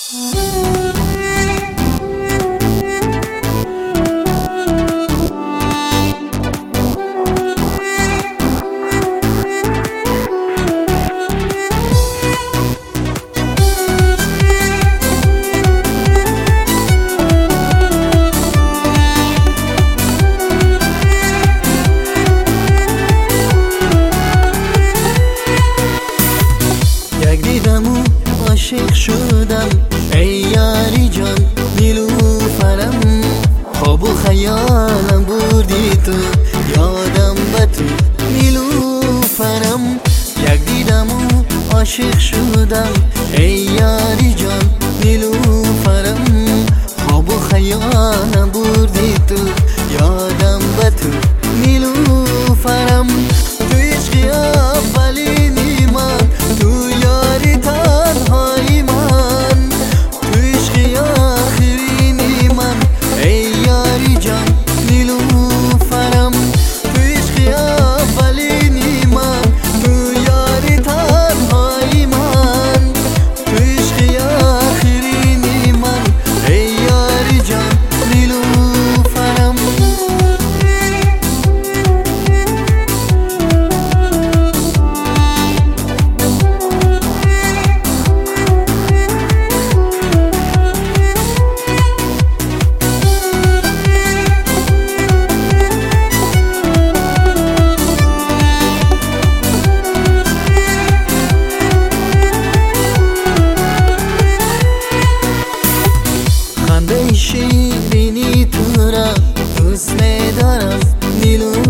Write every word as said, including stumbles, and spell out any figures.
یک دیدم و عاشق شدم ای یاری جان نیلوفرم، خواب و خیالم بردی تو یادم به تو نیلوفرم. یک دیدم و عاشق شدم ای یاری جان نیلوفرم، خواب و خیالم بردی تو یادم به تو نیلوفرم. تو عشقی اولینی من، تو یاری تنهایی من، تو عشقی آخرینی من ای یاری جان نیلوفرم. تو عشقی اولینی من، تو یاری تنهایی من، تو عشقی آخرینی من ای یاری جان نیلوفرم. خنده شیرینی تو را دوست می‌دارم نیلو